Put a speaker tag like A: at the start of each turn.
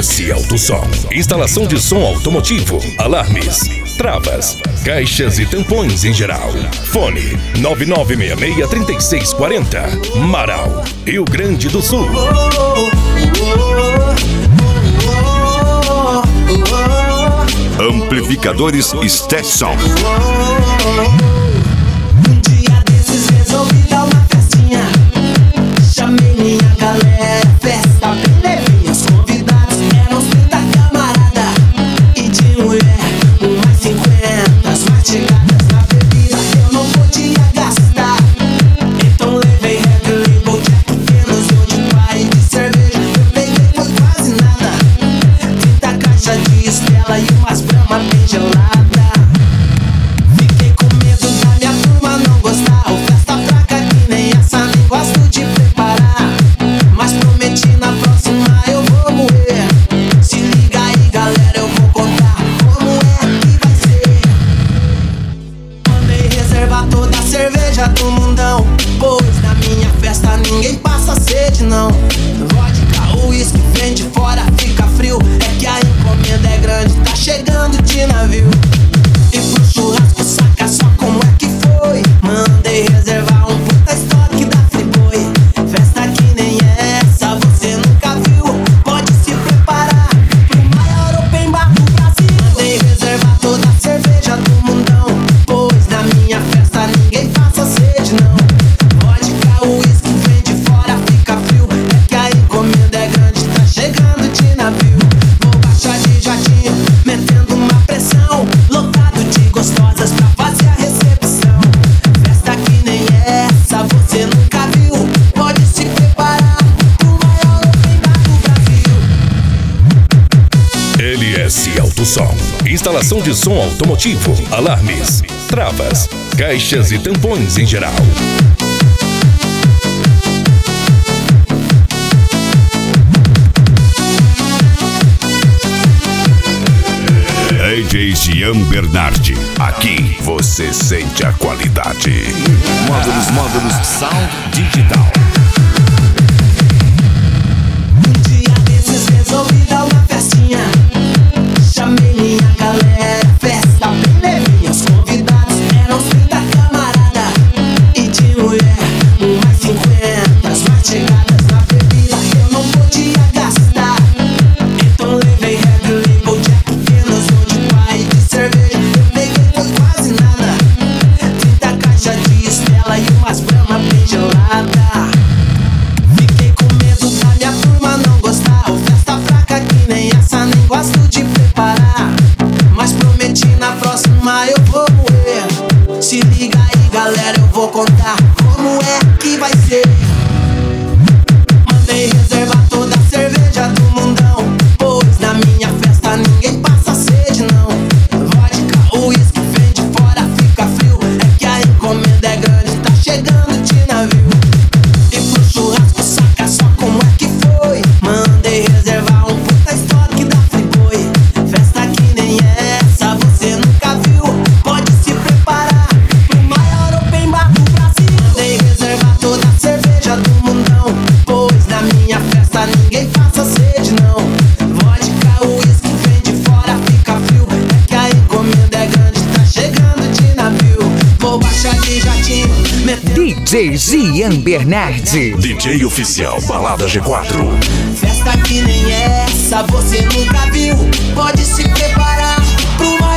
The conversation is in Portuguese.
A: LS Autosom. Instalação de som automotivo, alarmes, travas, caixas e tampões em geral. Fone 9966-3640. Marau, Rio Grande do Sul.
B: Amplificadores Stetson.
C: Um dia desses resolvi dar uma festinha. Chamei minha galera, festa bem levinha. Os convidados eram uns 30 camarada. E de mulher, umas 50. As mais chegadas na bebida eu não podia gastar. Então levei Red Label, Jack Daniels e de pai de cerveja. Eu peguei, foi quase nada. 30 caixas de Estela e umas Brahma bem gelada. Fiquei com medo da minha turma não gostar. O festa fraca que nem essa nem gosto de preparar. Mas prometi na próxima eu vou morrer. Se liga aí galera, eu vou contar como é que vai ser. Mandei reservar toda a cerveja do mundão, pois na minha festa ninguém passa sede não. Vodka, uísque, vem de fora, fica frio. É que a encomenda é grande, tá chegando de navio. E pro churrasco saca só como é que foi. Mandei reservar um puta estoque da Friboi. Festa que nem essa você nunca viu. Pode se preparar pro maior open bar do Brasil. Mandei reservar toda a cerveja do mundão, pois na minha festa ninguém passa sede não. Vodka, uísque, vem de fora, fica frio. É que a encomenda é grande, tá chegando de navio. Vou baixar de jatinho, metendo uma pressão. Lotado de gostosas pra fazer a recepção. Festa que nem essa você nunca viu. Pode se preparar pro maior open bar do Brasil.
A: LS Autosom. Instalação de som automotivo, alarmes, travas, caixas e tampões em geral.
B: DJ Gian Bernardi. Aqui você sente a qualidade. Módulos Sound Digital.
C: Um dia desses resolvi dar uma festinha. Chamei minha galera, festa bem levinha. Os convidados eram uns 30 camarada. E de mulher, umas 50. As mais chegadas na bebida eu não podia gastar. Então levei Red Label, Jack Daniels e de pai de cerveja. Eu peguei, foi quase nada. 30 caixas de Estela e umas Brahma bem gelada. Fiquei com medo da minha turma não gostar. O festa fraca que nem essa nem gosto de preparar. Mas prometi na próxima eu vou morrer. Se liga aí galera, eu vou contar como é que vai ser. Mandei reservar toda a cerveja do mundão, pois na minha festa ninguém passa sede não. Vodka, uísque, vem de fora, fica frio. É que a encomenda é grande, tá chegando de navio. E pro churrasco saca só como é que foi. Mandei reservar um puta estoque da Friboi. Festa que nem essa você nunca viu. Pode se preparar pro maior open bar do Brasil. Mandei reservar toda a cerveja do mundão, pois na minha festa ninguém passa sede não. Vodka, uísque, vem de fora, fica frio. É que a encomenda é grande, tá chegando de navio. Vou baixar de jatinho,
D: DJ Gian Bernardi.
A: DJ oficial Balada G4.
C: festa que nem essa você nunca viu. Pode se preparar pro maior